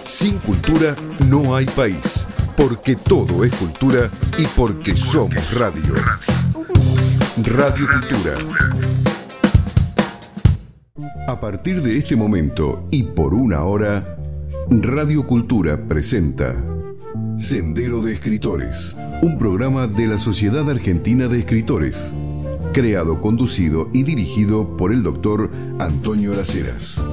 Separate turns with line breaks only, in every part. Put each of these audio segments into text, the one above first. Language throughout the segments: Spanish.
Sin cultura no hay país, porque todo es cultura y porque somos radio. Radio Cultura. A partir de este momento y por una hora, Radio Cultura presenta Sendero de Escritores, un programa de la Sociedad Argentina de Escritores, creado, conducido y dirigido por el doctor Antonio Las Heras.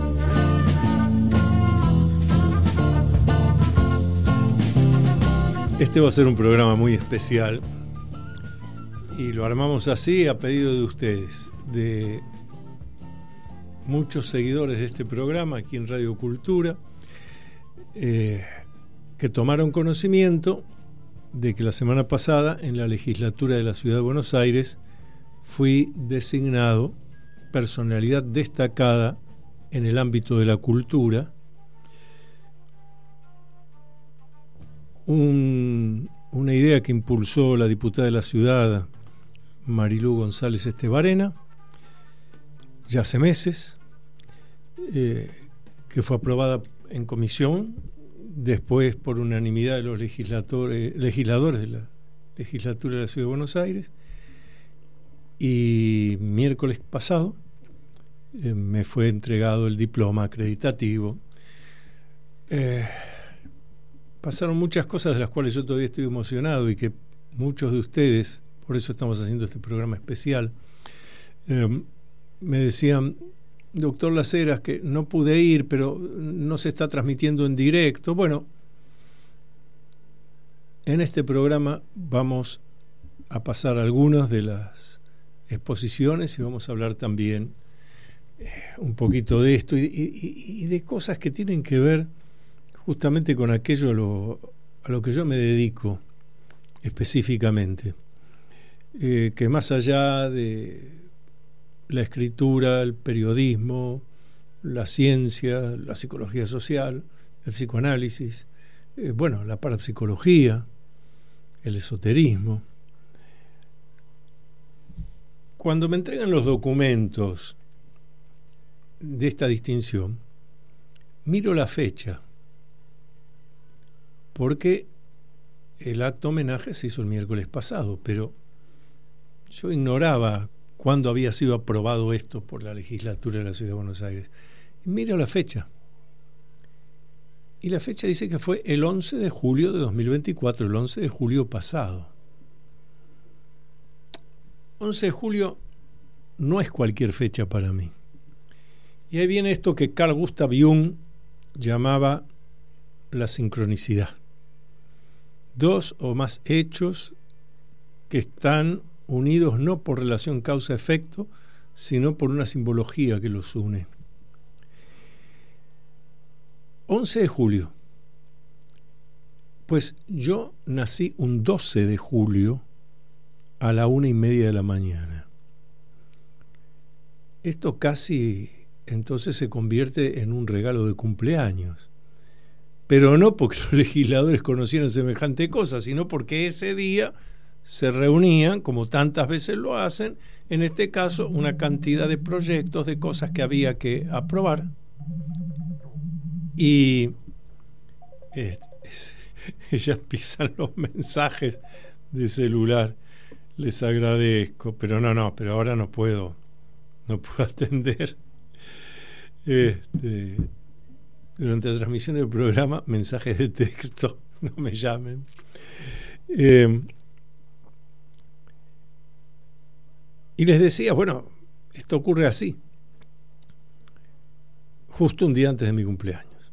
Este va a ser un programa muy especial y lo armamos así a pedido de ustedes, de muchos seguidores de este programa aquí en Radio Cultura, que tomaron conocimiento de que la semana pasada en la legislatura de la Ciudad de Buenos Aires fui designado personalidad destacada en el ámbito de la cultura. Una idea que impulsó la diputada de la ciudad, Marilú González Estebarena, ya hace meses, que fue aprobada en comisión, después por unanimidad de los legisladores de la legislatura de la Ciudad de Buenos Aires, y miércoles pasado me fue entregado el diploma acreditativo. Pasaron muchas cosas de las cuales yo todavía estoy emocionado y que muchos de ustedes, por eso estamos haciendo este programa especial, me decían: doctor Las Heras, que no pude ir, pero no se está transmitiendo en directo. Bueno, en este programa vamos a pasar algunas de las exposiciones y vamos a hablar también un poquito de esto y de cosas que tienen que ver justamente con aquello a lo que yo me dedico específicamente, que más allá de la escritura, el periodismo, la ciencia, la psicología social, el psicoanálisis, la parapsicología, el esoterismo. Cuando me entregan los documentos de esta distinción, miro la fecha, porque el acto homenaje se hizo el miércoles pasado, pero yo ignoraba cuándo había sido aprobado esto por la legislatura de la Ciudad de Buenos Aires. Y miro la fecha. Y la fecha dice que fue el 11 de julio de 2024, el 11 de julio pasado. 11 de julio no es cualquier fecha para mí. Y ahí viene esto que Carl Gustav Jung llamaba la sincronicidad. Dos o más hechos que están unidos no por relación causa-efecto, sino por una simbología que los une. 11 de julio. Pues yo nací un 12 de julio a la 1:30 de la mañana. Esto casi entonces se convierte en un regalo de cumpleaños. Pero no porque los legisladores conocieran semejante cosa, sino porque ese día se reunían, como tantas veces lo hacen, en este caso, una cantidad de proyectos, de cosas que había que aprobar. Y ya empiezan los mensajes de celular. Les agradezco, pero pero ahora no puedo atender. Durante la transmisión del programa, mensajes de texto, no me llamen. Y les decía, esto ocurre así, justo un día antes de mi cumpleaños.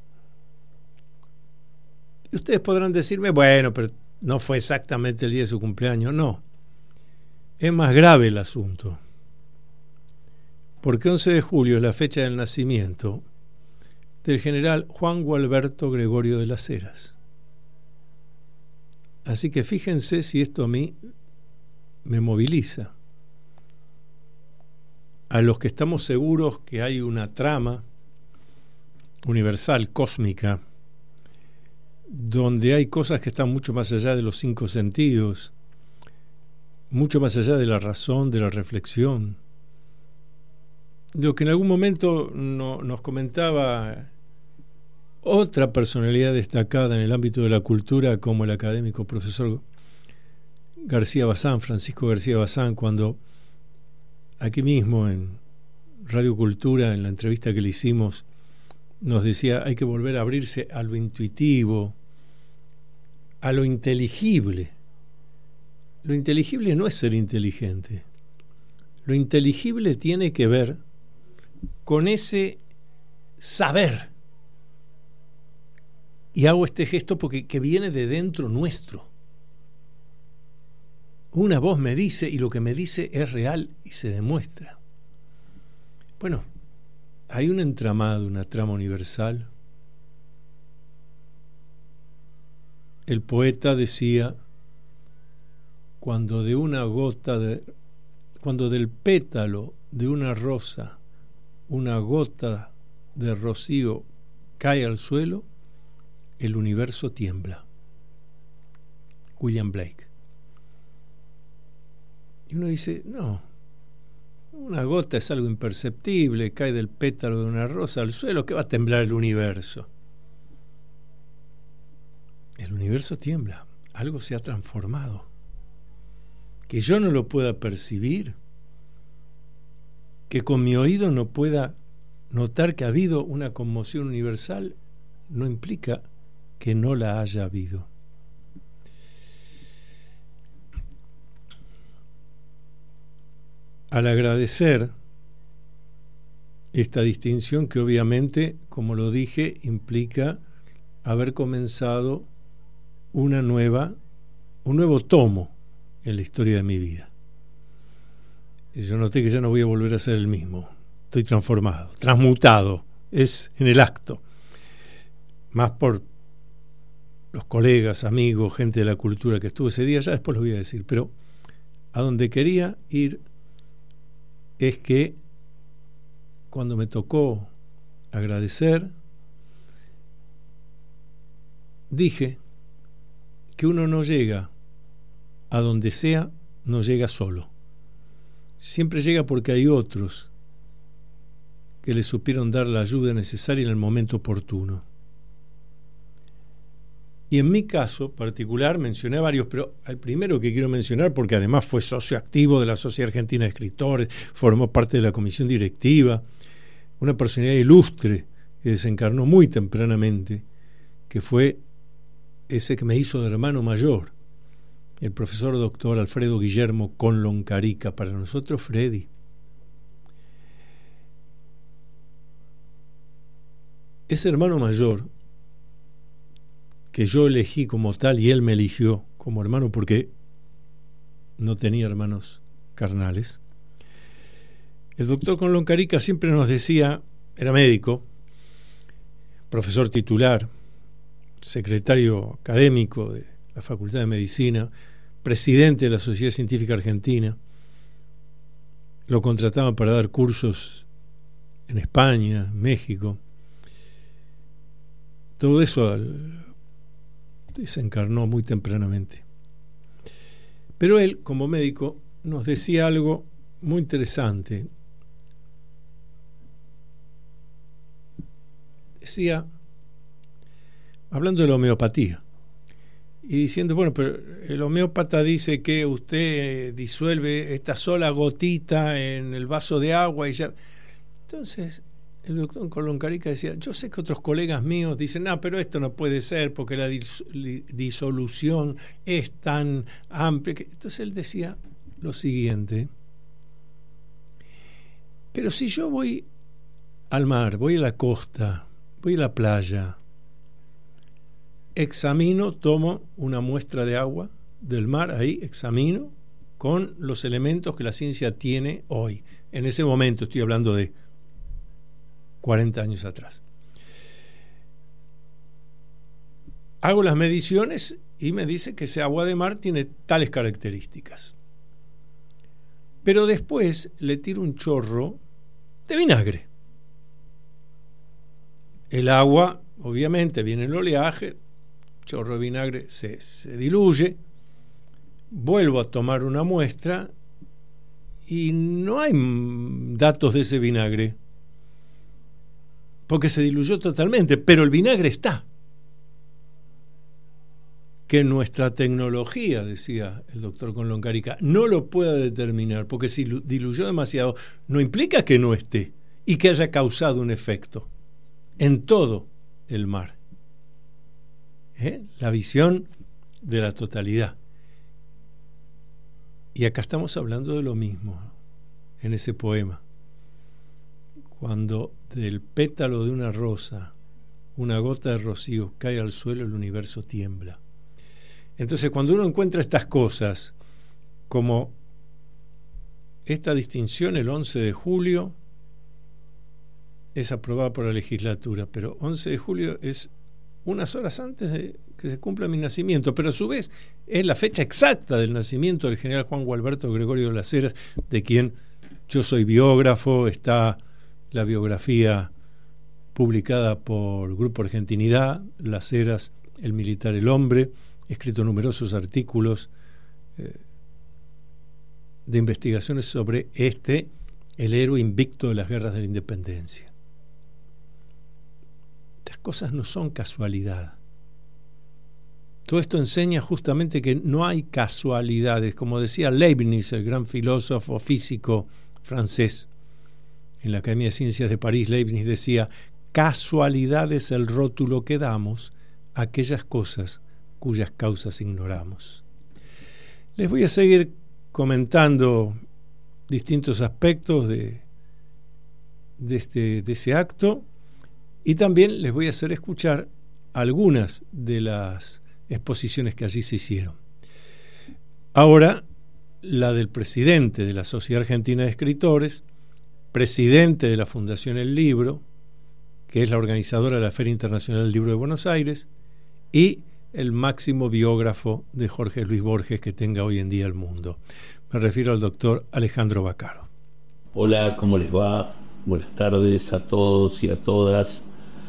Y ustedes podrán decirme, pero no fue exactamente el día de su cumpleaños. No, es más grave el asunto, porque 11 de julio es la fecha del nacimiento del general Juan Gualberto Gregorio de Las Heras. Así que fíjense si esto a mí me moviliza. A los que estamos seguros que hay una trama universal, cósmica, donde hay cosas que están mucho más allá de los 5 sentidos, mucho más allá de la razón, de la reflexión. Lo que en algún momento nos comentaba otra personalidad destacada en el ámbito de la cultura, como el académico profesor García Bazán, Francisco García Bazán, cuando aquí mismo en Radio Cultura, en la entrevista que le hicimos, nos decía: hay que volver a abrirse a lo intuitivo, a lo inteligible. Lo inteligible no es ser inteligente. Lo inteligible tiene que ver con ese saber. Y hago este gesto porque que viene de dentro nuestro. Una voz me dice, y lo que me dice es real y se demuestra. Bueno, hay un entramado, una trama universal. El poeta decía: cuando del pétalo de una rosa una gota de rocío cae al suelo, el universo tiembla. William Blake. Y uno dice: no, una gota es algo imperceptible, cae del pétalo de una rosa al suelo, ¿qué va a temblar el universo? El universo tiembla, algo se ha transformado. Que yo no lo pueda percibir, que con mi oído no pueda notar que ha habido una conmoción universal, no implica que no la haya habido. Al agradecer esta distinción, que obviamente, como lo dije, implica haber comenzado un nuevo tomo en la historia de mi vida. Y yo noté que ya no voy a volver a ser el mismo. Estoy transformado, transmutado, es en el acto. Más por los colegas, amigos, gente de la cultura que estuvo ese día, ya después lo voy a decir. Pero a donde quería ir es que cuando me tocó agradecer, dije que uno no llega a donde sea, no llega solo. Siempre llega porque hay otros que le supieron dar la ayuda necesaria en el momento oportuno. Y en mi caso particular mencioné a varios, pero al primero que quiero mencionar, porque además fue socio activo de la Sociedad Argentina de Escritores, formó parte de la comisión directiva, una personalidad ilustre que desencarnó muy tempranamente, que fue ese que me hizo de hermano mayor, el profesor doctor Alfredo Guillermo Conloncarica, para nosotros Freddy. Ese hermano mayor que yo elegí como tal y él me eligió como hermano porque no tenía hermanos carnales. El doctor Conloncarica siempre nos decía, era médico, profesor titular, secretario académico de la Facultad de Medicina, presidente de la Sociedad Científica Argentina. Lo contrataban para dar cursos en España, México. Todo eso desencarnó muy tempranamente. Pero él, como médico, nos decía algo muy interesante. Decía, hablando de la homeopatía, y diciendo, bueno, pero el homeópata dice que usted disuelve esta sola gotita en el vaso de agua y ya. Entonces, el doctor Conloncarica decía, yo sé que otros colegas míos dicen, pero esto no puede ser porque la disolución es tan amplia. Entonces él decía lo siguiente, pero si yo voy al mar, voy a la costa, voy a la playa, examino, tomo una muestra de agua del mar, ahí examino con los elementos que la ciencia tiene hoy. En ese momento estoy hablando de 40 años atrás. Hago las mediciones y me dice que ese agua de mar tiene tales características. Pero después le tiro un chorro de vinagre. El agua, obviamente, viene el oleaje, chorro de vinagre se diluye, vuelvo a tomar una muestra y no hay datos de ese vinagre. porque se diluyó totalmente, pero el vinagre está. Que nuestra tecnología, decía el doctor Conlon-Carica, no lo pueda determinar, porque si diluyó demasiado, no implica que no esté y que haya causado un efecto en todo el mar. La visión de la totalidad. Y acá estamos hablando de lo mismo en ese poema. Cuando del pétalo de una rosa una gota de rocío cae al suelo, el universo tiembla. Entonces, cuando uno encuentra estas cosas, como esta distinción el 11 de julio es aprobada por la legislatura, pero 11 de julio es unas horas antes de que se cumpla mi nacimiento, pero a su vez es la fecha exacta del nacimiento del general Juan Gualberto Gregorio de las Heras, de quien yo soy biógrafo. Está la biografía publicada por Grupo Argentinidad, Las Heras, el militar, el hombre. He escrito numerosos artículos de investigaciones sobre el héroe invicto de las guerras de la independencia. Estas cosas no son casualidad. Todo esto enseña justamente que no hay casualidades. Como decía Leibniz, el gran filósofo físico francés, en la Academia de Ciencias de París, Leibniz decía: casualidad es el rótulo que damos a aquellas cosas cuyas causas ignoramos. Les voy a seguir comentando distintos aspectos de ese acto, y también les voy a hacer escuchar algunas de las exposiciones que allí se hicieron. Ahora, la del presidente de la Sociedad Argentina de Escritores, presidente de la Fundación El Libro, que es la organizadora de la Feria Internacional del Libro de Buenos Aires, y el máximo biógrafo de Jorge Luis Borges que tenga hoy en día el mundo. Me refiero al doctor Alejandro Baccaro.
Hola, ¿cómo les va? Buenas tardes a todos y a todas.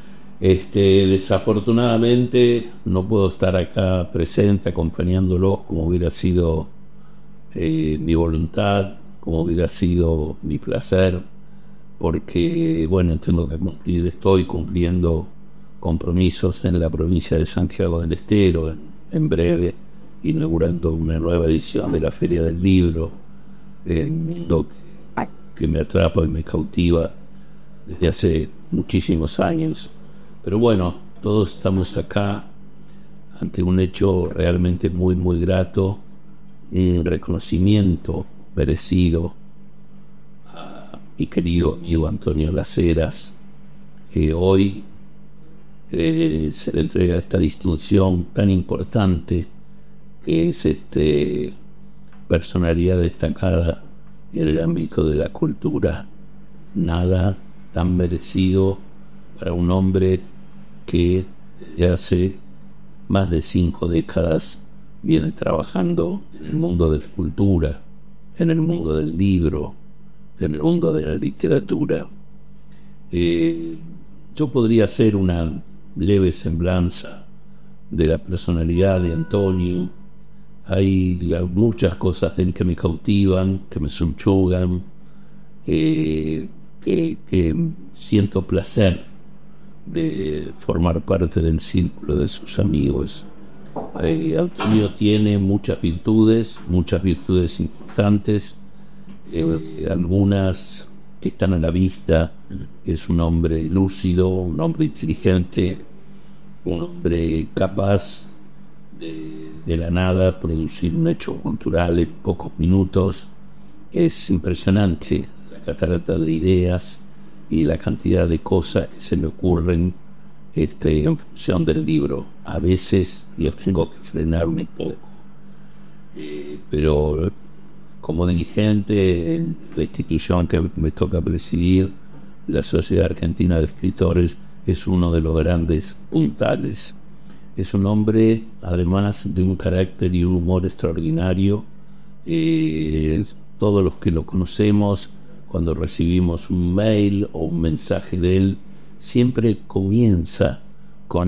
Desafortunadamente no puedo estar acá presente acompañándolos como hubiera sido mi voluntad, como hubiera sido mi placer, porque tengo que cumplir, estoy cumpliendo compromisos en la provincia de Santiago del Estero, en breve, inaugurando una nueva edición de la Feria del Libro, que me atrapa y me cautiva desde hace muchísimos años. Pero todos estamos acá ante un hecho realmente muy, muy grato, un reconocimiento merecido a mi querido amigo Antonio Las Heras, que hoy se le entrega esta distinción tan importante, que es personalidad destacada en el ámbito de la cultura. Nada tan merecido para un hombre que desde hace más de 5 décadas viene trabajando en el mundo de la cultura, en el mundo del libro, en el mundo de la literatura. Yo podría hacer una leve semblanza de la personalidad de Antonio. Hay muchas cosas de él que me cautivan, que me subyugan, que siento placer de formar parte del círculo de sus amigos. Antonio tiene muchas virtudes importantes, algunas que están a la vista. Es un hombre lúcido, un hombre inteligente, un hombre capaz de la nada producir un hecho cultural en pocos minutos. Es impresionante la catarata de ideas y la cantidad de cosas que se me ocurren en función del libro. A veces yo tengo que frenarme un poco, pero como dirigente en la institución que me toca presidir, la Sociedad Argentina de Escritores, es uno de los grandes puntales. Es un hombre, además, de un carácter y un humor extraordinario. Todos los que lo conocemos, cuando recibimos un mail o un mensaje de él, siempre comienza con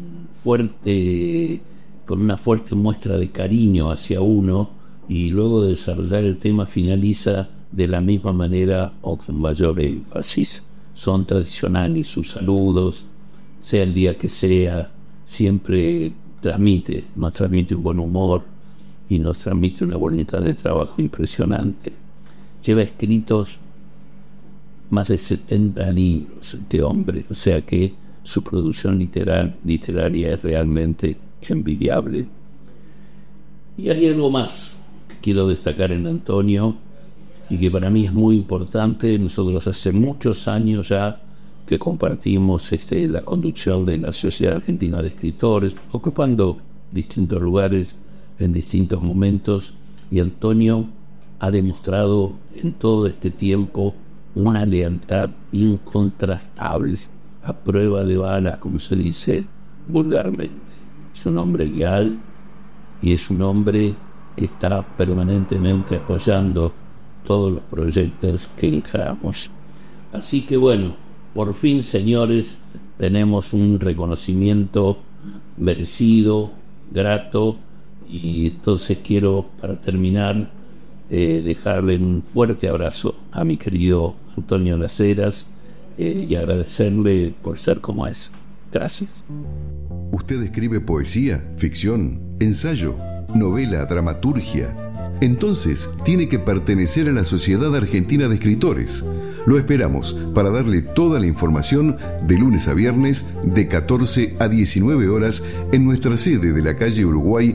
una fuerte muestra de cariño hacia uno, y luego de desarrollar el tema finaliza de la misma manera o con mayor énfasis. son tradicionales sus saludos, sea el día que sea, siempre nos transmite un buen humor y nos transmite una voluntad de trabajo impresionante. Lleva escritos más de 70 libros este hombre, o sea que su producción literaria es realmente envidiable. Y hay algo más que quiero destacar en Antonio y que para mí es muy importante. Nosotros hace muchos años ya que compartimos la conducción de la Sociedad Argentina de Escritores, ocupando distintos lugares en distintos momentos, y Antonio ha demostrado en todo este tiempo una lealtad incontrastable, a prueba de balas, como se dice vulgarmente. Es un hombre leal y es un hombre que está permanentemente apoyando todos los proyectos que encaramos. Así que bueno, por fin, señores, tenemos un reconocimiento merecido, grato, y entonces quiero, para terminar, dejarle un fuerte abrazo a mi querido Antonio Las Heras y agradecerle por ser como es. Gracias.
¿Usted escribe poesía, ficción, ensayo, novela, dramaturgia? Entonces tiene que pertenecer a la Sociedad Argentina de Escritores. Lo esperamos para darle toda la información de lunes a viernes de 14 a 19 horas en nuestra sede de la calle Uruguay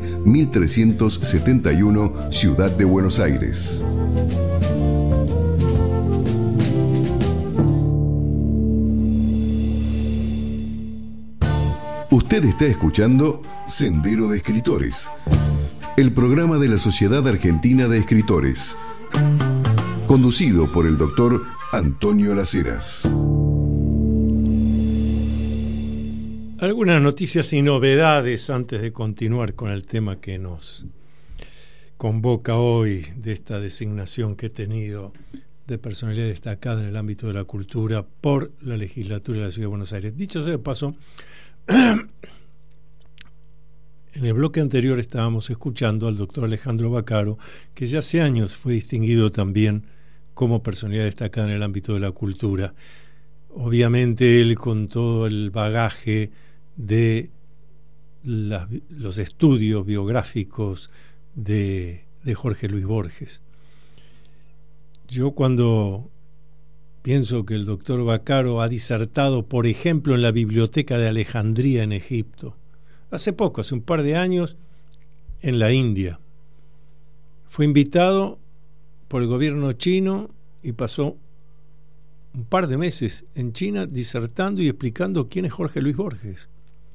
1371, Ciudad de Buenos Aires. Usted está escuchando Sendero de Escritores, el programa de la Sociedad Argentina de Escritores, conducido por el doctor Antonio Las Heras.
Algunas noticias y novedades antes de continuar con el tema que nos convoca hoy, de esta designación que he tenido de personalidad destacada en el ámbito de la cultura por la legislatura de la Ciudad de Buenos Aires. Dicho sea de paso, en el bloque anterior estábamos escuchando al doctor Alejandro Vaccaro, que ya hace años fue distinguido también como personalidad destacada en el ámbito de la cultura. Obviamente él, con todo el bagaje de los estudios biográficos de Jorge Luis Borges. Yo, cuando pienso que el doctor Vaccaro ha disertado, por ejemplo, en la Biblioteca de Alejandría en Egipto, hace poco, hace un par de años, en la India, fue invitado por el gobierno chino y pasó un par de meses en China disertando y explicando quién es Jorge Luis Borges.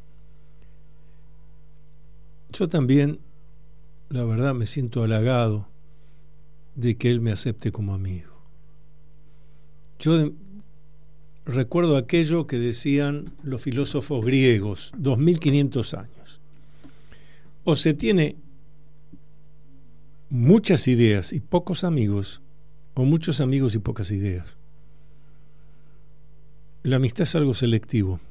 Yo también, la verdad, me siento halagado de que él me acepte como amigo. Yo recuerdo aquello que decían los filósofos griegos 2500 años. O se tiene muchas ideas y pocos amigos, o muchos amigos y pocas ideas. La amistad es algo selectivo.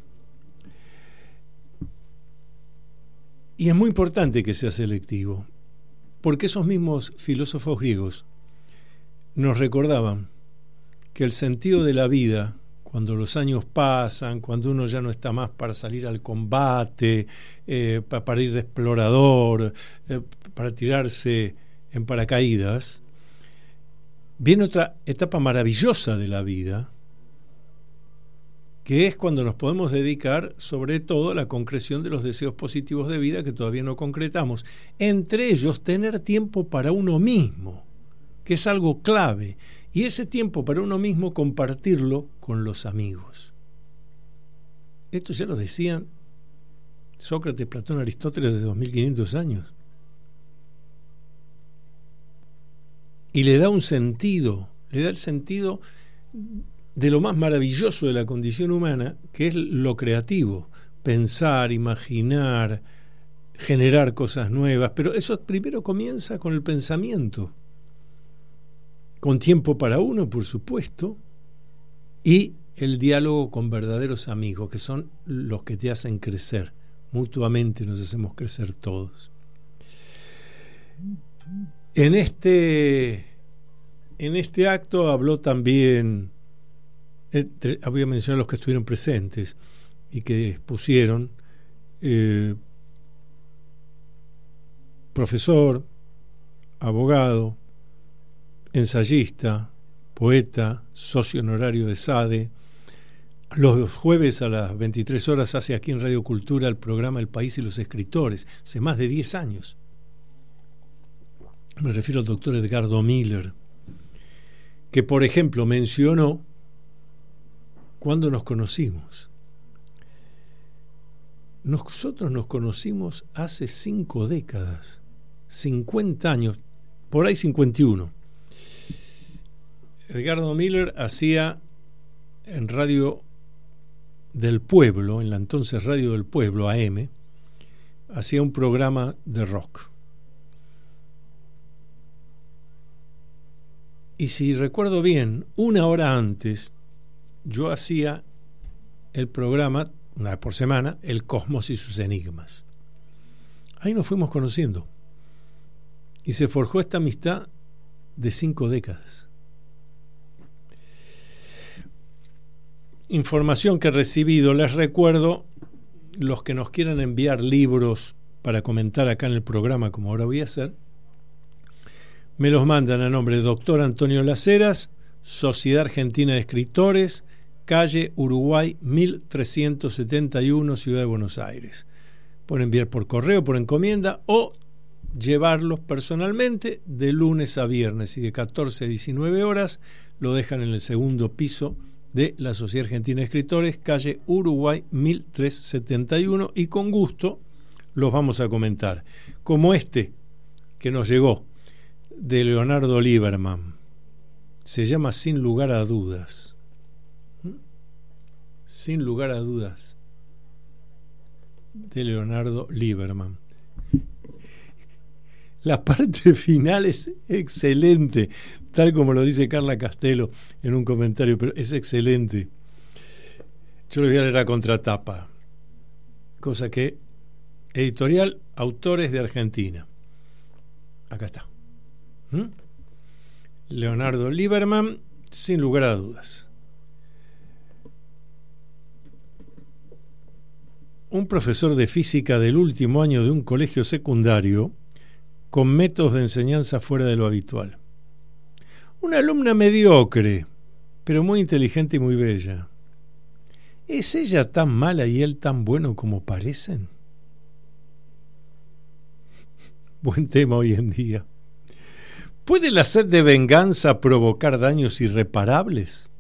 Y es muy importante que sea selectivo, porque esos mismos filósofos griegos nos recordaban que el sentido de la vida, cuando los años pasan, cuando uno ya no está más para salir al combate, para ir de explorador, para tirarse en paracaídas, viene otra etapa maravillosa de la vida, que es cuando nos podemos dedicar sobre todo a la concreción de los deseos positivos de vida que todavía no concretamos. Entre ellos, tener tiempo para uno mismo, que es algo clave. Y ese tiempo para uno mismo, compartirlo con los amigos. Esto ya lo decían Sócrates, Platón, Aristóteles de 2500 años. Y le da un sentido, le da el sentido de lo más maravilloso de la condición humana, que es lo creativo, pensar, imaginar, generar cosas nuevas, pero eso primero comienza con el pensamiento, con tiempo para uno, por supuesto, y el diálogo con verdaderos amigos, que son los que te hacen crecer, mutuamente nos hacemos crecer todos. En este acto habló también Voy a mencionar los que estuvieron presentes y que expusieron. Profesor, abogado, ensayista, poeta, socio honorario de SADE. Los jueves a las 23 horas hace aquí en Radio Cultura el programa El País y los Escritores, hace más de 10 años. Me refiero al doctor Edgardo Miller, que por ejemplo mencionó cuando nos conocimos. Nosotros nos conocimos hace 5 décadas, 50 años, por ahí 51. Edgardo Miller hacía en Radio del Pueblo, en la entonces Radio del Pueblo, AM, hacía un programa de rock. Y si recuerdo bien, 1 hora antes, yo hacía el programa, una vez por semana, El Cosmos y sus enigmas. Ahí nos fuimos conociendo. Y se forjó esta amistad de 5 décadas. Información que he recibido, les recuerdo, los que nos quieran enviar libros para comentar acá en el programa, como ahora voy a hacer, me los mandan a nombre de Dr. Antonio Las Heras, Sociedad Argentina de Escritores, calle Uruguay 1371, Ciudad de Buenos Aires. Pueden enviar por correo, por encomienda o llevarlos personalmente de lunes a viernes y de 14 a 19 horas lo dejan en el segundo piso de la Sociedad Argentina de Escritores, calle Uruguay 1371, y con gusto los vamos a comentar, como este que nos llegó de Leonardo Lieberman. Se llama Sin lugar a dudas. Sin lugar a dudas, de Leonardo Lieberman. La parte final es excelente, tal como lo dice Carla Castelo en un comentario, pero es excelente. Yo le voy a leer la contratapa, cosa que editorial Autores de Argentina. Acá está. Leonardo Lieberman, Sin lugar a dudas. Un profesor de física del último año de un colegio secundario con métodos de enseñanza fuera de lo habitual. Una alumna mediocre, pero muy inteligente y muy bella. ¿Es ella tan mala y él tan bueno como parecen? Buen tema hoy en día. ¿Puede la sed de venganza provocar daños irreparables?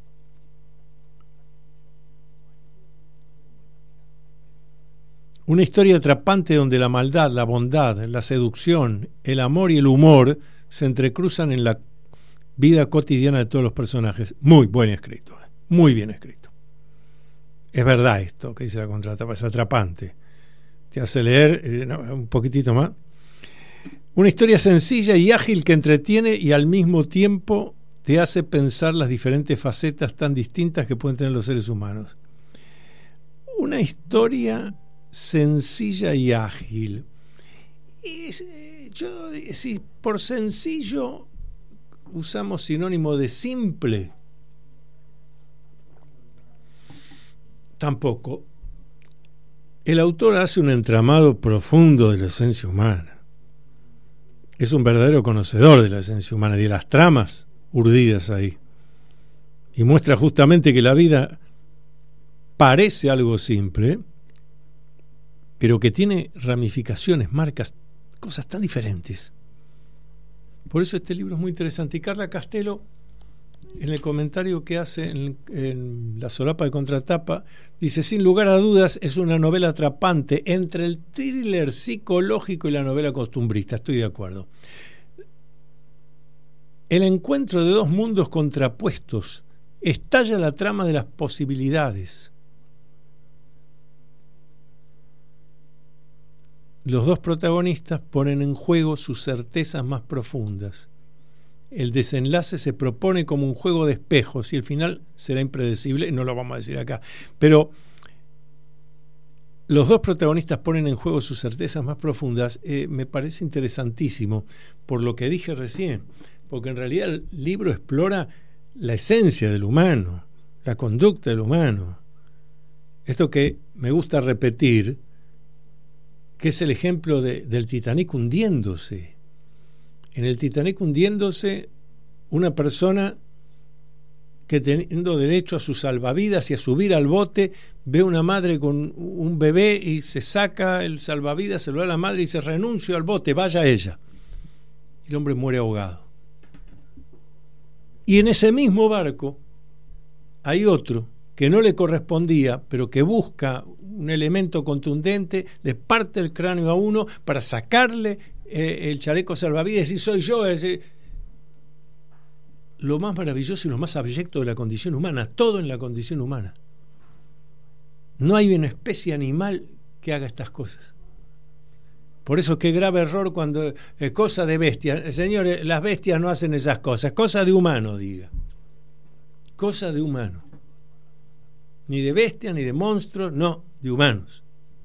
Una historia atrapante donde la maldad, la bondad, la seducción, el amor y el humor se entrecruzan en la vida cotidiana de todos los personajes. Muy buen escrito, muy bien escrito. Es verdad esto que dice la contratapa, es atrapante. Te hace leer un poquitito más. Una historia sencilla y ágil que entretiene y al mismo tiempo te hace pensar las diferentes facetas tan distintas que pueden tener los seres humanos. Una historia sencilla y ágil. Si por sencillo usamos sinónimo de simple, tampoco. El autor hace un entramado profundo de la esencia humana. Es un verdadero conocedor de la esencia humana y de las tramas urdidas ahí. Y muestra justamente que la vida parece algo simple, pero que tiene ramificaciones, marcas, cosas tan diferentes. Por eso este libro es muy interesante. Y Carla Castelo, en el comentario que hace en la solapa de contratapa, dice: sin lugar a dudas es una novela atrapante entre el thriller psicológico y la novela costumbrista. Estoy de acuerdo. El encuentro de dos mundos contrapuestos estalla la trama de las posibilidades. Los dos protagonistas ponen en juego sus certezas más profundas. El desenlace se propone como un juego de espejos y el final será impredecible, no lo vamos a decir acá, pero los dos protagonistas ponen en juego sus certezas más profundas. Me parece interesantísimo por lo que dije recién, porque en realidad el libro explora la esencia del humano, la conducta del humano. Esto que me gusta repetir, que es el ejemplo del Titanic hundiéndose. En el Titanic hundiéndose, una persona que teniendo derecho a sus salvavidas y a subir al bote, ve una madre con un bebé y se saca el salvavidas, se lo da a la madre y dice: renuncio al bote, vaya ella. Y el hombre muere ahogado. Y en ese mismo barco hay otro que no le correspondía, pero que busca un elemento contundente, le parte el cráneo a uno para sacarle el chaleco salvavidas y soy yo. Lo más maravilloso y lo más abyecto de la condición humana, todo en la condición humana. No hay una especie animal que haga estas cosas. Por eso qué grave error cuando cosa de bestia. Señores, las bestias no hacen esas cosas, cosa de humano, diga. Cosa de humano. Ni de bestia, ni de monstruos, no, de humanos.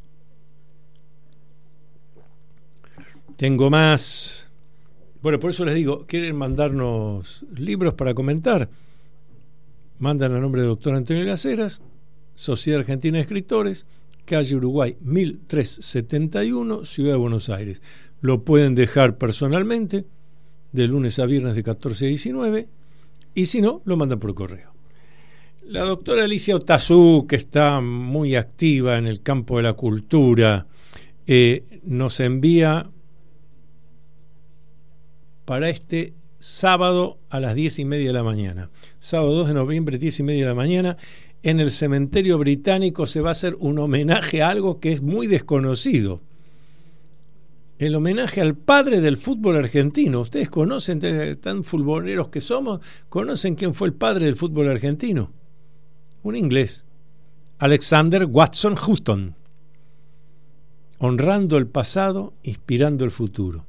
Tengo más. Bueno, por eso les digo, ¿quieren mandarnos libros para comentar? Mandan a nombre del doctor Antonio Las Heras, Sociedad Argentina de Escritores, calle Uruguay 1371, Ciudad de Buenos Aires. Lo pueden dejar personalmente de lunes a viernes de 14 a 19 y si no, lo mandan por correo. La doctora Alicia Otazú, que está muy activa en el campo de la cultura, nos envía para este sábado a las 10:30 de la mañana. Sábado 2 de noviembre, 10:30 de la mañana, en el Cementerio Británico se va a hacer un homenaje a algo que es muy desconocido. El homenaje al padre del fútbol argentino. Ustedes conocen, tan futboleros que somos, ¿conocen quién fue el padre del fútbol argentino? Un inglés, Alexander Watson Houghton. Honrando el pasado, inspirando el futuro.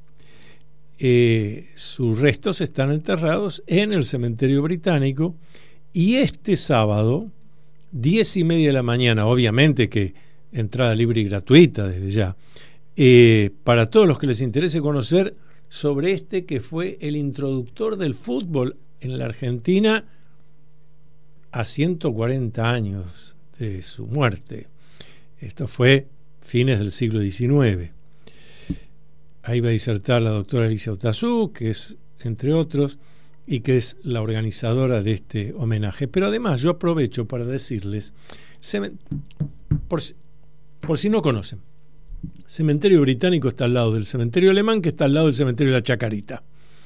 Sus restos están enterrados en el Cementerio Británico y este sábado 10:30 de la mañana, obviamente que entrada libre y gratuita desde ya, para todos los que les interese conocer sobre este que fue el introductor del fútbol en la Argentina a 140 años de su muerte. Esto fue fines del siglo XIX. Ahí va a disertar la doctora Alicia Otazú, que es, entre otros, y que es la organizadora de este homenaje. Pero además yo aprovecho para decirles, por si no conocen, Cementerio Británico está al lado del Cementerio Alemán, que está al lado del Cementerio de la Chacarita,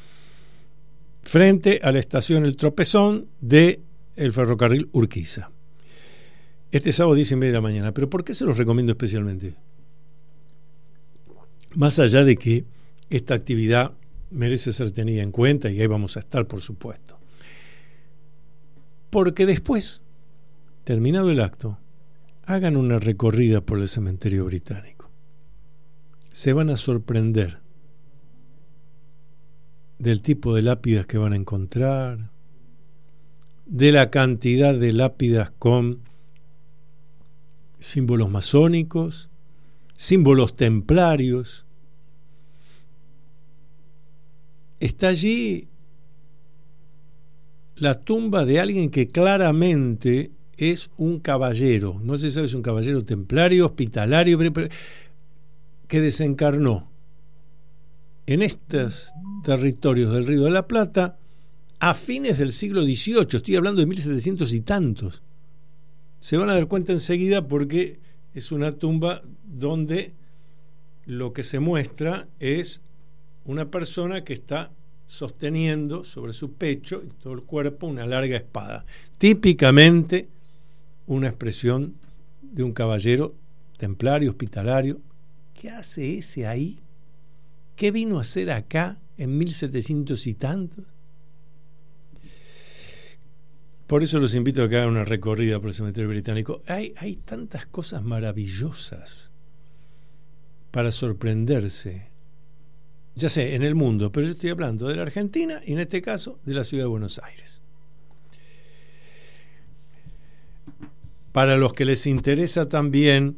frente a la estación El Tropezón de el ferrocarril Urquiza. Este sábado 10:30 de la mañana. ¿Pero por qué se los recomiendo especialmente? Más allá de que esta actividad merece ser tenida en cuenta y ahí vamos a estar, por supuesto. Porque después, terminado el acto, hagan una recorrida por el Cementerio Británico. Se van a sorprender del tipo de lápidas que van a encontrar, de la cantidad de lápidas con símbolos masónicos, símbolos templarios. Está allí la tumba de alguien que claramente es un caballero, no se sabe si es un caballero templario, hospitalario, que desencarnó en estos territorios del Río de la Plata a fines del siglo XVIII, estoy hablando de 1700 y tantos. Se van a dar cuenta enseguida porque es una tumba donde lo que se muestra es una persona que está sosteniendo sobre su pecho y todo el cuerpo una larga espada. Típicamente una expresión de un caballero templario, hospitalario. ¿Qué hace ese ahí? ¿Qué vino a hacer acá en 1700 y tantos? Por eso los invito a que hagan una recorrida por el Cementerio Británico. Hay tantas cosas maravillosas para sorprenderse. Ya sé, en el mundo, pero yo estoy hablando de la Argentina y en este caso de la ciudad de Buenos Aires. Para los que les interesa también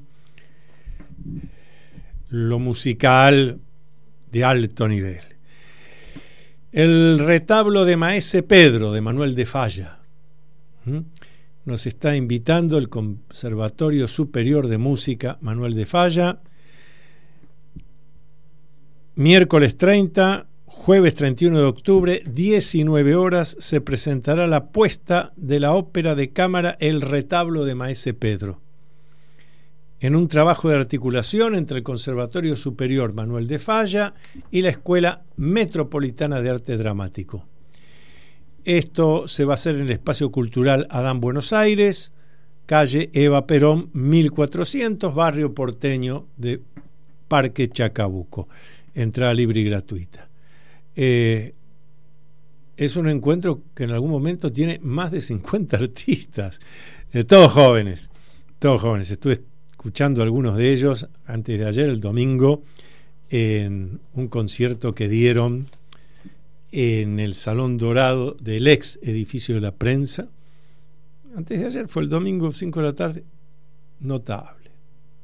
lo musical de alto nivel, el retablo de Maese Pedro de Manuel de Falla, nos está invitando el Conservatorio Superior de Música Manuel de Falla. Miércoles 30, jueves 31 de octubre, 19 horas, se presentará la puesta de la ópera de cámara El retablo de Maese Pedro, en un trabajo de articulación entre el Conservatorio Superior Manuel de Falla y la Escuela Metropolitana de Arte Dramático. Esto se va a hacer en el Espacio Cultural Adán Buenos Aires, calle Eva Perón 1400, barrio porteño de Parque Chacabuco. Entrada libre y gratuita. Es un encuentro que en algún momento tiene más de 50 artistas, todos jóvenes. Estuve escuchando a algunos de ellos antes de ayer, el domingo, en un concierto que dieron en el Salón Dorado del ex edificio de la prensa. Antes de ayer fue el domingo, 5 de la tarde. Notable.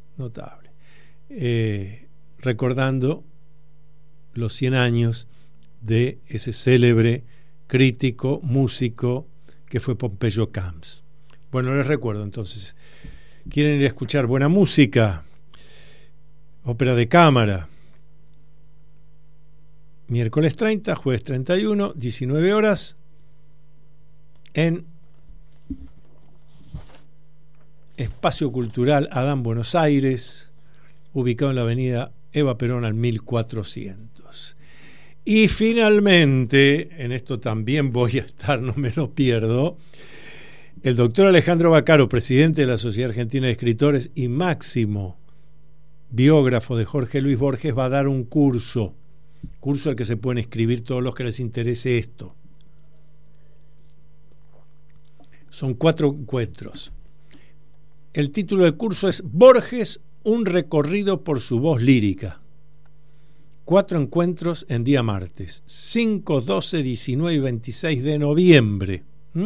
Recordando los 100 años de ese célebre crítico, músico que fue Pompeyo Camps. Bueno, les recuerdo entonces, quieren ir a escuchar buena música, ópera de cámara, miércoles 30, jueves 31, 19 horas, en Espacio Cultural Adán Buenos Aires, ubicado en la avenida Eva Perón al 1400. Y finalmente, en esto también voy a estar, no me lo pierdo, el doctor Alejandro Baccaro, presidente de la Sociedad Argentina de Escritores y máximo biógrafo de Jorge Luis Borges, va a dar un curso al que se pueden inscribir todos los que les interese esto. Son 4 encuentros. El título del curso es Borges, un recorrido por su voz lírica. 4 encuentros en día martes, 5, 12, 19 y 26 de noviembre.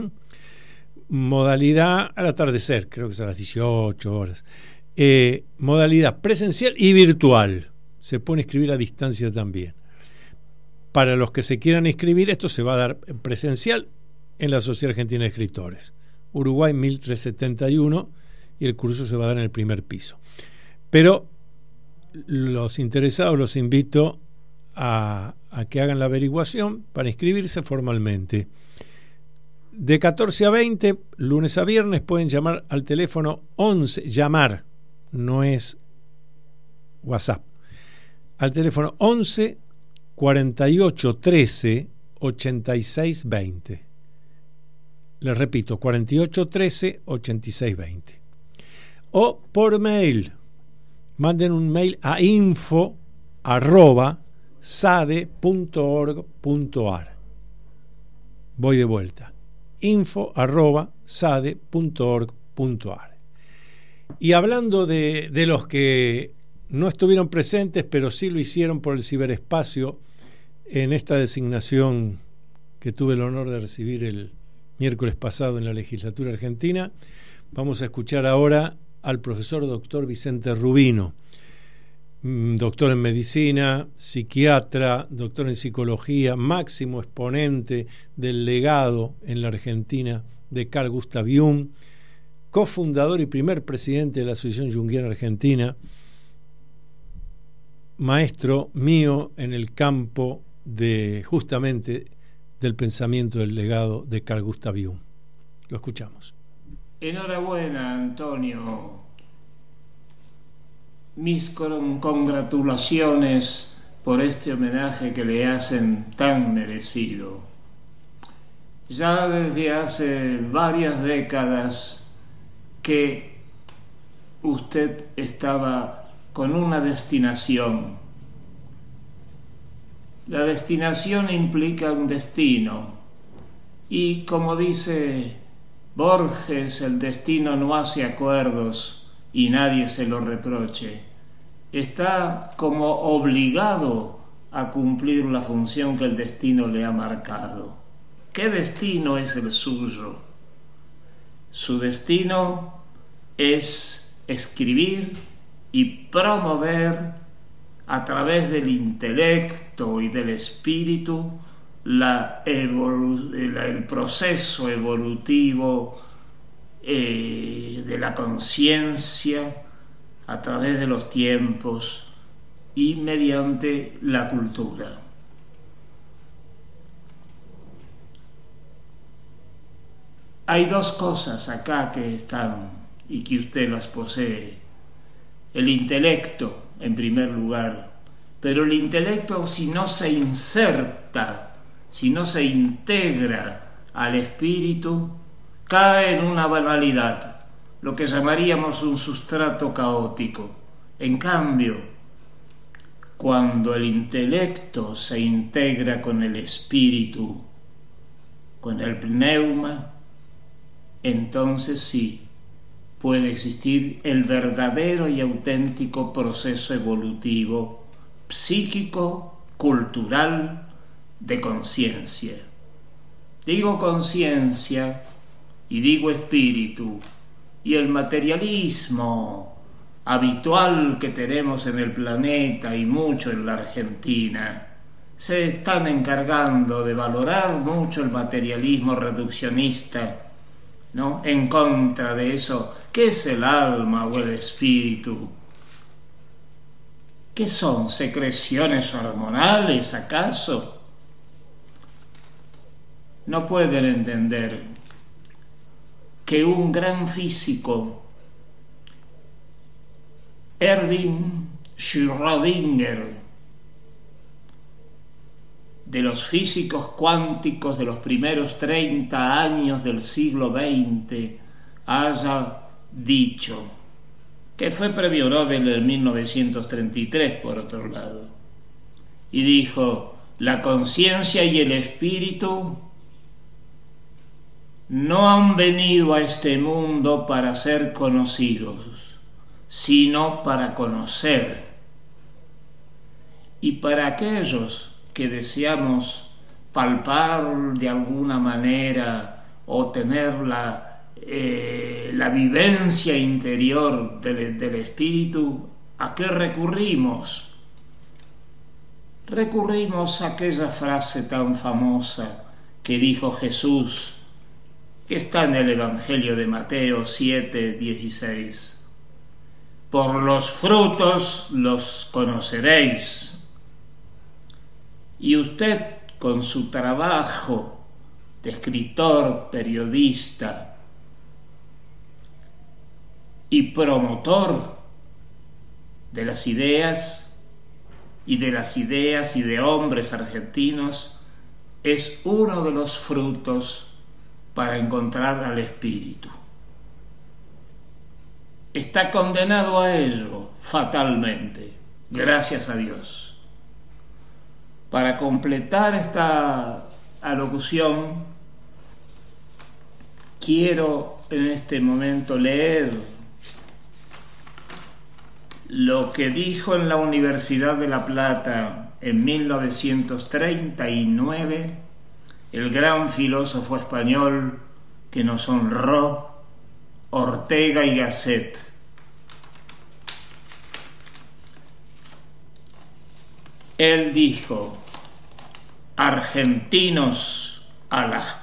Modalidad al atardecer, creo que es a las 18 horas. Modalidad presencial y virtual. Se puede inscribir a distancia también. Para los que se quieran inscribir, esto se va a dar presencial en la Sociedad Argentina de Escritores, Uruguay 1371, y el curso se va a dar en el primer piso. Pero los interesados los invito a que hagan la averiguación para inscribirse formalmente. De 14 a 20, lunes a viernes, pueden llamar al teléfono 11, llamar, no es WhatsApp, al teléfono 11 48 13 86 20. Les repito, 48 13 86 20. O por mail, manden un mail a info@sade.org.ar. Voy de vuelta, info@sade.org.ar. Y hablando de los que no estuvieron presentes, pero sí lo hicieron por el ciberespacio en esta designación que tuve el honor de recibir el miércoles pasado en la legislatura argentina, vamos a escuchar ahora al profesor doctor Vicente Rubino, doctor en medicina, psiquiatra, doctor en psicología, máximo exponente del legado en la Argentina de Carl Gustav Jung, cofundador y primer presidente de la Asociación Junguiana Argentina, maestro mío en el campo de justamente del pensamiento del legado de Carl Gustav Jung. Lo escuchamos.
Enhorabuena, Antonio. Mis congratulaciones por este homenaje que le hacen tan merecido. Ya desde hace varias décadas que usted estaba con una destinación. La destinación implica un destino, y como dice Borges, el destino no hace acuerdos y nadie se lo reproche. Está como obligado a cumplir la función que el destino le ha marcado. ¿Qué destino es el suyo? Su destino es escribir y promover a través del intelecto y del espíritu el proceso evolutivo de la conciencia a través de los tiempos y mediante la cultura. Hay dos cosas acá que están y que usted las posee. El intelecto, en primer lugar, pero el intelecto, si no se inserta, si no se integra al espíritu, cae en una banalidad, lo que llamaríamos un sustrato caótico. En cambio, cuando el intelecto se integra con el espíritu, con el pneuma, entonces sí puede existir el verdadero y auténtico proceso evolutivo, psíquico, cultural, de conciencia. Digo conciencia y digo espíritu, y el materialismo habitual que tenemos en el planeta y mucho en la Argentina, se están encargando de valorar mucho el materialismo reduccionista, ¿no? En contra de eso. ¿Qué es el alma o el espíritu? ¿Qué son? ¿Secreciones hormonales, acaso? No pueden entender que un gran físico, Erwin Schrödinger, de los físicos cuánticos de los primeros 30 años del siglo XX, haya dicho, que fue premio Nobel en 1933, por otro lado, y dijo: la conciencia y el espíritu no han venido a este mundo para ser conocidos, sino para conocer. Y para aquellos que deseamos palpar de alguna manera o tener la vivencia interior del espíritu, ¿a qué recurrimos? Recurrimos a aquella frase tan famosa que dijo Jesús, que está en el Evangelio de Mateo 7:16. Por los frutos los conoceréis. Y usted, con su trabajo de escritor, periodista y promotor de las ideas y de hombres argentinos, es uno de los frutos para encontrar al espíritu. Está condenado a ello fatalmente, gracias a Dios. Para completar esta alocución, quiero en este momento leer lo que dijo en la Universidad de La Plata en 1939 el gran filósofo español que nos honró, Ortega y Gasset. Él dijo: argentinos, a las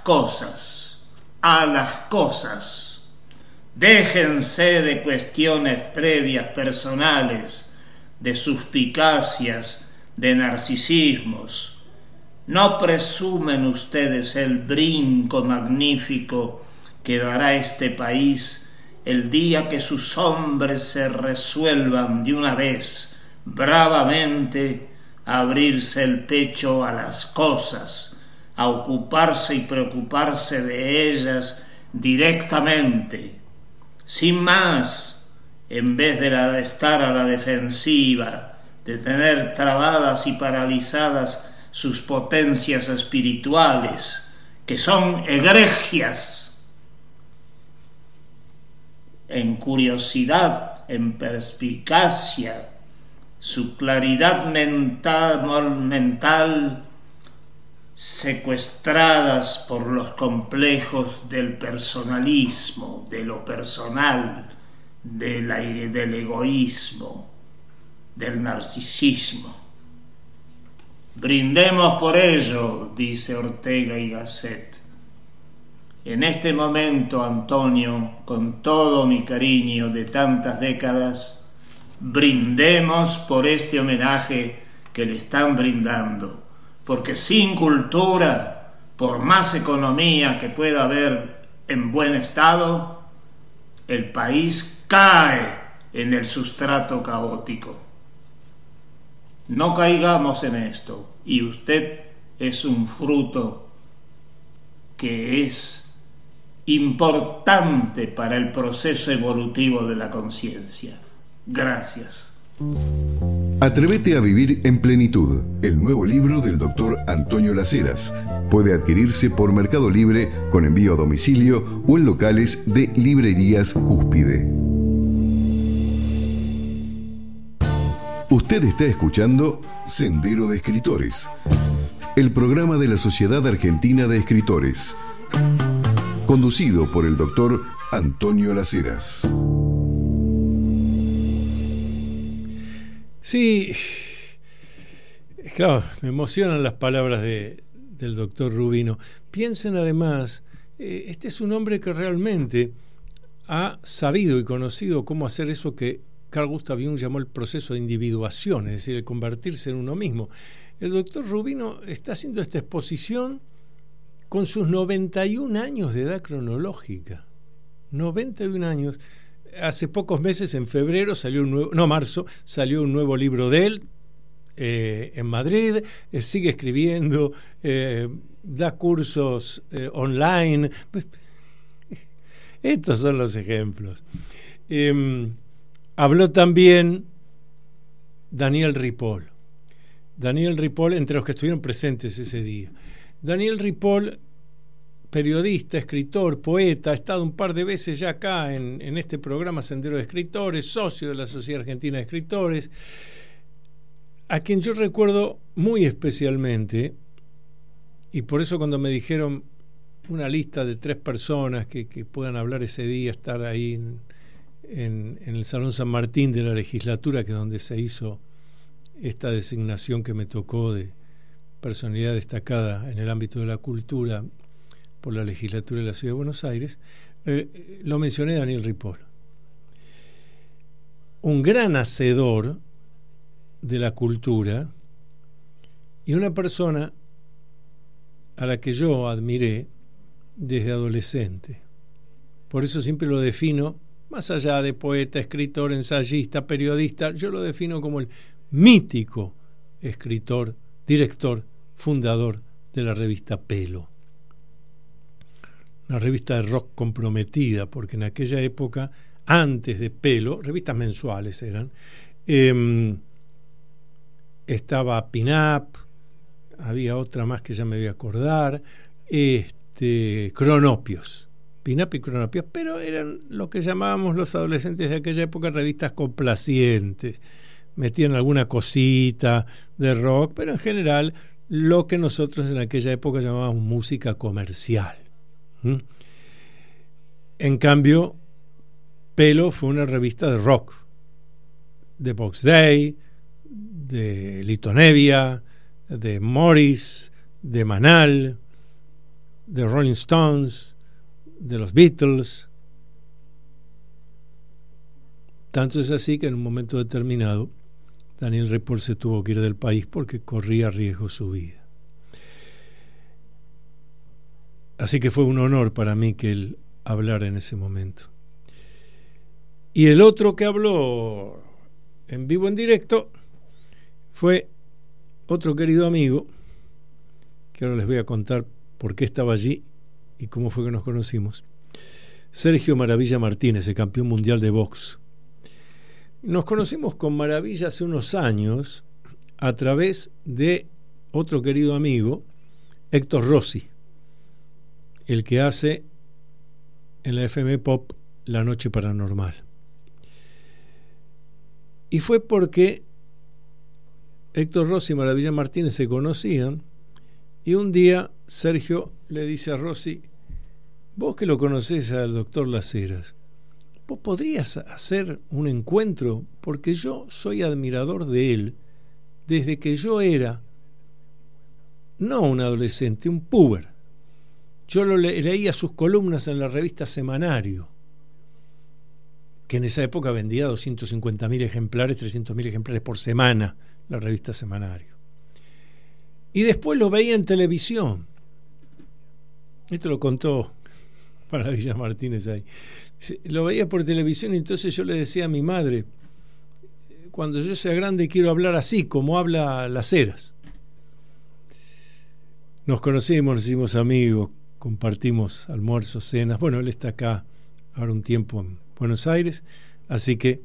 cosas, déjense de cuestiones previas personales, de suspicacias, de narcisismos. No presumen ustedes el brinco magnífico que dará este país el día que sus hombres se resuelvan de una vez, bravamente, a abrirse el pecho a las cosas, a ocuparse y preocuparse de ellas directamente, sin más, en vez de estar a la defensiva, de tener trabadas y paralizadas sus potencias espirituales, que son egregias, en curiosidad, en perspicacia, su claridad mental secuestradas por los complejos del personalismo, de lo personal, del egoísmo, del narcisismo. Brindemos por ello, dice Ortega y Gasset. En este momento, Antonio, con todo mi cariño de tantas décadas, brindemos por este homenaje que le están brindando, porque sin cultura, por más economía que pueda haber en buen estado, el país cae en el sustrato caótico. No caigamos en esto, y usted es un fruto que es importante para el proceso evolutivo de la conciencia. Gracias.
Atrévete a vivir en plenitud, el nuevo libro del doctor Antonio Las Heras. Puede adquirirse por Mercado Libre con envío a domicilio o en locales de Librerías Cúspide. Usted está escuchando Sendero de Escritores, el programa de la Sociedad Argentina de Escritores, conducido por el doctor Antonio Las Heras.
Sí, claro, me emocionan las palabras del doctor Rubino. Piensen además, este es un hombre que realmente ha sabido y conocido cómo hacer eso que Carl Gustav Jung llamó el proceso de individuación, es decir, el convertirse en uno mismo. El doctor Rubino está haciendo esta exposición con sus 91 años de edad cronológica. 91 años. Hace pocos meses, en febrero, marzo, salió un nuevo libro de él en Madrid. Sigue escribiendo, da cursos online. Estos son los ejemplos. Habló también Daniel Ripoll. Daniel Ripoll, entre los que estuvieron presentes ese día. Daniel Ripoll, periodista, escritor, poeta, ha estado un par de veces ya acá en este programa Sendero de Escritores, socio de la Sociedad Argentina de Escritores, a quien yo recuerdo muy especialmente, y por eso cuando me dijeron una lista de 3 personas que puedan hablar ese día, estar ahí en el Salón San Martín de la legislatura, que es donde se hizo esta designación que me tocó de personalidad destacada en el ámbito de la cultura por la legislatura de la Ciudad de Buenos Aires, lo mencioné Daniel Ripoll. Un gran hacedor de la cultura y una persona a la que yo admiré desde adolescente. Por eso siempre lo defino, más allá de poeta, escritor, ensayista, periodista, yo lo defino como el mítico escritor, director, fundador de la revista Pelo. Una revista de rock comprometida, porque en aquella época, antes de Pelo, revistas mensuales eran, estaba Pin Up, había otra más que ya me voy a acordar, Cronopios, Pin Up y Cronopios, pero eran lo que llamábamos los adolescentes de aquella época revistas complacientes, metían alguna cosita de rock, pero en general lo que nosotros en aquella época llamábamos música comercial. En cambio, Pelo fue una revista de rock, de Box Day, de Lito Nevia, de Morris, de Manal, de Rolling Stones, de los Beatles. Tanto es así que en un momento determinado Daniel Ripoll se tuvo que ir del país porque corría riesgo su vida. Así que fue un honor para mí que él hablara en ese momento. Y el otro que habló en vivo, en directo, fue otro querido amigo, que ahora les voy a contar por qué estaba allí y cómo fue que nos conocimos. Sergio Maravilla Martínez, el campeón mundial de box. Nos conocimos con Maravilla hace unos años a través de otro querido amigo, Héctor Rossi, el que hace en la FM Pop La Noche Paranormal. Y fue porque Héctor Rossi y Maravilla Martínez se conocían, y un día Sergio le dice a Rossi: vos que lo conocés al doctor Las Heras, vos podrías hacer un encuentro, porque yo soy admirador de él desde que yo era no un adolescente, un puber. yo leía sus columnas en la revista Semanario, que en esa época vendía 250.000 ejemplares, 300.000 ejemplares por semana, la revista Semanario. Y después lo veía en televisión. Esto lo contó para Villa Martínez ahí. Lo veía por televisión, y entonces yo le decía a mi madre: cuando yo sea grande quiero hablar así, como habla Las Heras. Nos conocimos, nos hicimos amigos, compartimos almuerzos, cenas. Bueno, él está acá ahora un tiempo en Buenos Aires, así que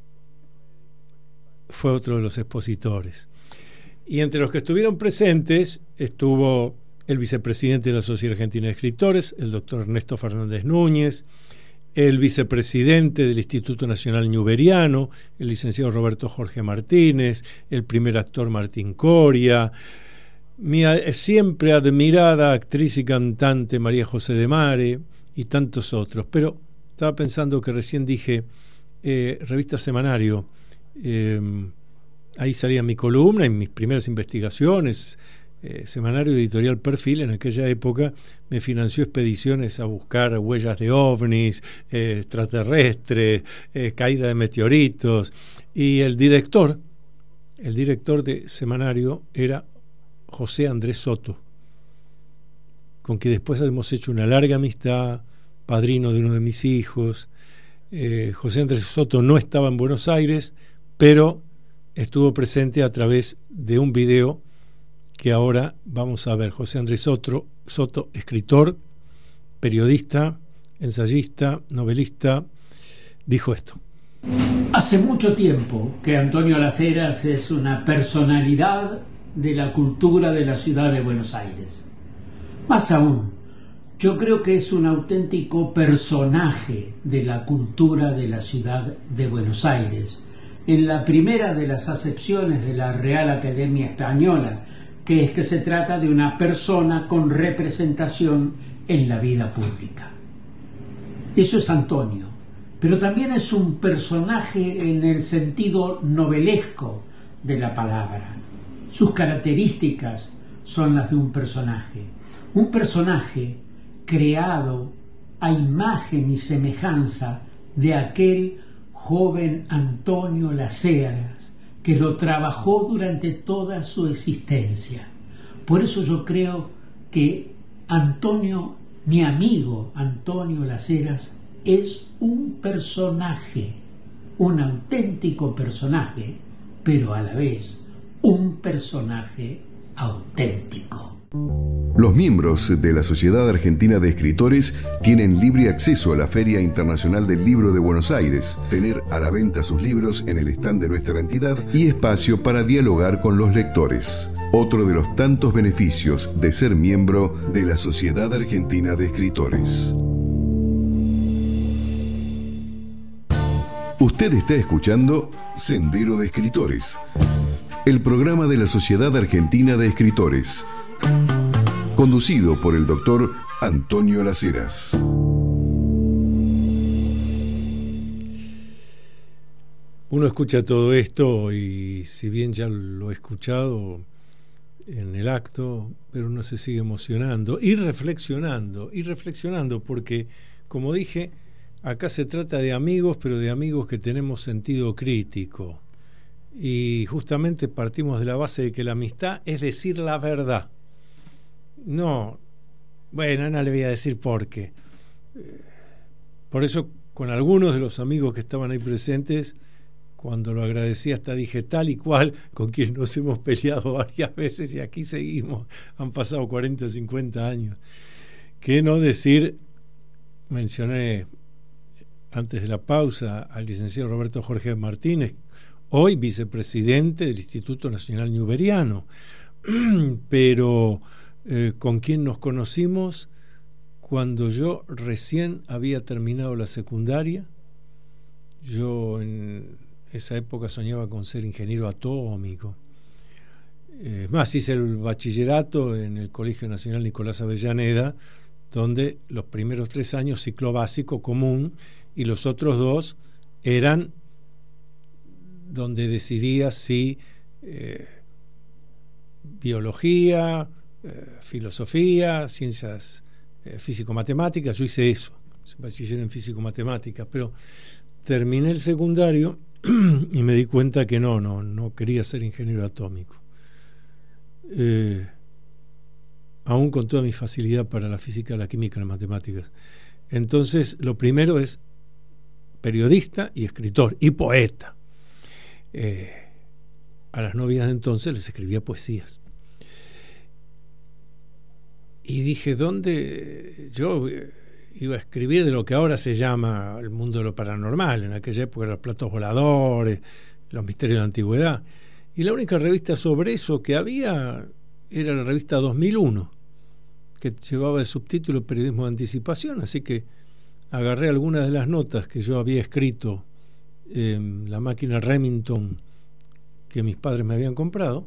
fue otro de los expositores. Y entre los que estuvieron presentes estuvo el vicepresidente de la Sociedad Argentina de Escritores, el doctor Ernesto Fernández Núñez, el vicepresidente del Instituto Nacional Newberiano, el licenciado Roberto Jorge Martínez, el primer actor Martín Coria, mi siempre admirada actriz y cantante María José de Mare, y tantos otros. Pero estaba pensando que recién dije revista Semanario, ahí salía mi columna y mis primeras investigaciones. Semanario Editorial Perfil en aquella época me financió expediciones a buscar huellas de ovnis, extraterrestres, caída de meteoritos, y el director de Semanario era José Andrés Soto, con quien después hemos hecho una larga amistad, padrino de uno de mis hijos. José Andrés Soto no estaba en Buenos Aires, pero estuvo presente a través de un video que ahora vamos a ver. José Andrés Soto, escritor, periodista, ensayista, novelista, dijo esto.
Hace mucho tiempo que Antonio Las Heras es una personalidad de la cultura de la ciudad de Buenos Aires. Más aún, yo creo que es un auténtico personaje de la cultura de la ciudad de Buenos Aires, en la primera de las acepciones de la Real Academia Española, que es que se trata de una persona con representación en la vida pública. Eso es Antonio, pero también es un personaje en el sentido novelesco de la palabra. Sus características son las de un personaje creado a imagen y semejanza de aquel joven Antonio Las Heras, que lo trabajó durante toda su existencia. Por eso yo creo que Antonio, mi amigo Antonio Las Heras, es un personaje, un auténtico personaje, pero a la vez un personaje auténtico.
Los miembros de la Sociedad Argentina de Escritores tienen libre acceso a la Feria Internacional del Libro de Buenos Aires, tener a la venta sus libros en el stand de nuestra entidad y espacio para dialogar con los lectores. Otro de los tantos beneficios de ser miembro de la Sociedad Argentina de Escritores. Usted está escuchando Sendero de Escritores, el programa de la Sociedad Argentina de Escritores, conducido por el doctor Antonio Las Heras.
Uno escucha todo esto y si bien ya lo he escuchado en el acto, pero uno se sigue emocionando y reflexionando porque, como dije, acá se trata de amigos, pero de amigos que tenemos sentido crítico. Y justamente partimos de la base de que la amistad es decir la verdad. No, bueno, no le voy a decir por qué. Por eso, con algunos de los amigos que estaban ahí presentes, cuando lo agradecí, hasta dije tal y cual, con quien nos hemos peleado varias veces y aquí seguimos, han pasado 40, 50 años. ¿Qué no decir? Mencioné antes de la pausa al licenciado Roberto Jorge Martínez, hoy vicepresidente del Instituto Nacional Newberiano, pero con quien nos conocimos cuando yo recién había terminado la secundaria. Yo en esa época soñaba con ser ingeniero atómico. Más, hice el bachillerato en el Colegio Nacional Nicolás Avellaneda, donde los primeros 3 años ciclo básico común y los otros 2 eran donde decidía si biología, filosofía, ciencias físico-matemáticas. Yo hice eso, bachiller en físico-matemáticas, pero terminé el secundario y me di cuenta que no quería ser ingeniero atómico. Aún con toda mi facilidad para la física, la química, las matemáticas. Entonces, lo primero es periodista y escritor y poeta. A las novias de entonces les escribía poesías. Y dije, ¿dónde? Yo iba a escribir de lo que ahora se llama el mundo de lo paranormal. En aquella época eran los platos voladores, los misterios de la antigüedad. Y la única revista sobre eso que había era la revista 2001, que llevaba el subtítulo Periodismo de Anticipación. Así que agarré algunas de las notas que yo había escrito en la máquina Remington que mis padres me habían comprado,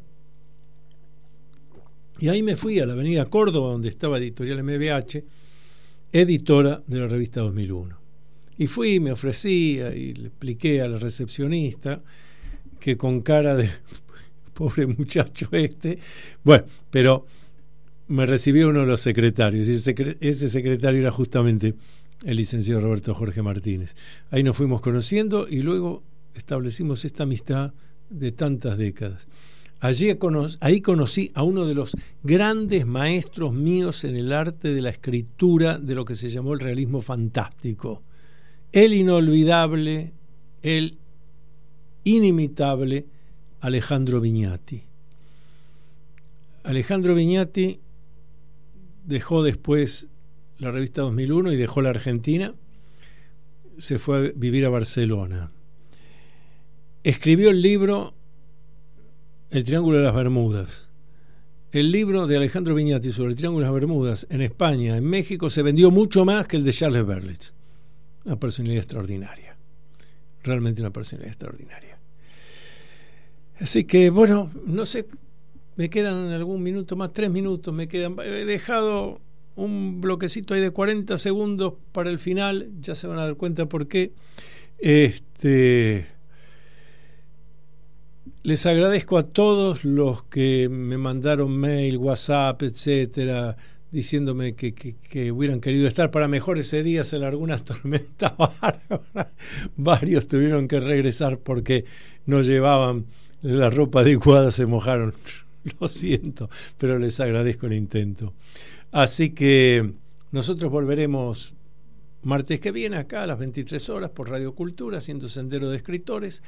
y ahí me fui a la avenida Córdoba, donde estaba Editorial MBH, editora de la revista 2001. Y fui, me ofrecí y le expliqué a la recepcionista, que con cara de pobre muchacho bueno, pero me recibió uno de los secretarios, y ese secretario era justamente el licenciado Roberto Jorge Martínez. Ahí nos fuimos conociendo y luego establecimos esta amistad de tantas décadas. Ahí conocí a uno de los grandes maestros míos en el arte de la escritura de lo que se llamó el realismo fantástico. El inolvidable, el inimitable Alejandro Viñati. Alejandro Viñati dejó después la revista 2001 y dejó la Argentina, se fue a vivir a Barcelona. Escribió el libro El Triángulo de las Bermudas. El libro de Alejandro Viñati sobre el Triángulo de las Bermudas en España, en México, se vendió mucho más que el de Charles Berlitz. Una personalidad extraordinaria, realmente una personalidad extraordinaria. Así que, bueno, no sé, me quedan algún minuto más, 3 minutos me quedan. He dejado un bloquecito ahí de 40 segundos para el final, ya se van a dar cuenta por qué. Les agradezco a todos los que me mandaron mail, WhatsApp, etcétera, diciéndome que hubieran querido estar. Para mejor ese día se largó una tormenta bárbara. Varios tuvieron que regresar porque no llevaban la ropa adecuada, se mojaron. Lo siento, pero les agradezco el intento. Así que nosotros volveremos martes que viene acá a las 23 horas por Radio Cultura, haciendo Sendero de Escritores.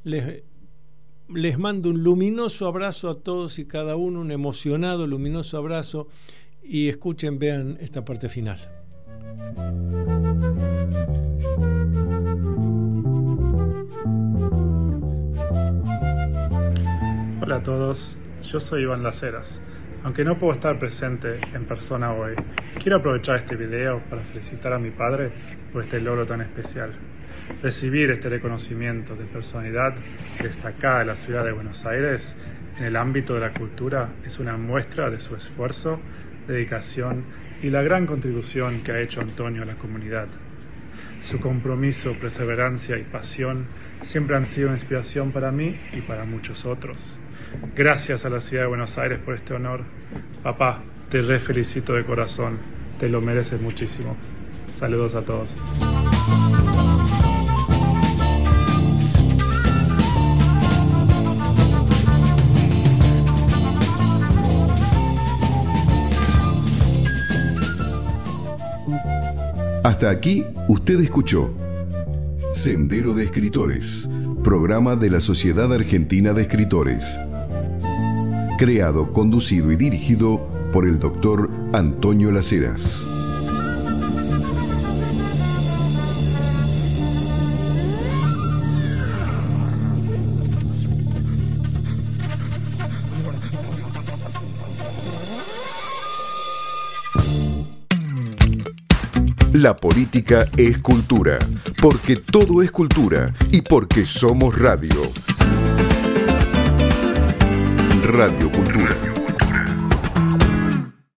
Les mando un luminoso abrazo a todos y cada uno, un emocionado, luminoso abrazo, y escuchen, vean esta parte final.
Hola a todos, yo soy Iván Las Heras. Aunque no puedo estar presente en persona hoy, quiero aprovechar este video para felicitar a mi padre por este logro tan especial. Recibir este reconocimiento de personalidad destacada de la ciudad de Buenos Aires en el ámbito de la cultura es una muestra de su esfuerzo, dedicación y la gran contribución que ha hecho Antonio a la comunidad. Su compromiso, perseverancia y pasión siempre han sido una inspiración para mí y para muchos otros. Gracias a la ciudad de Buenos Aires por este honor. Papá, te felicito de corazón, te lo mereces muchísimo. Saludos a todos.
Hasta aquí usted escuchó Sendero de Escritores, programa de la Sociedad Argentina de Escritores. Creado, conducido y dirigido por el doctor Antonio Las Heras. La política es cultura, porque todo es cultura y porque somos radio. Radio Cultura.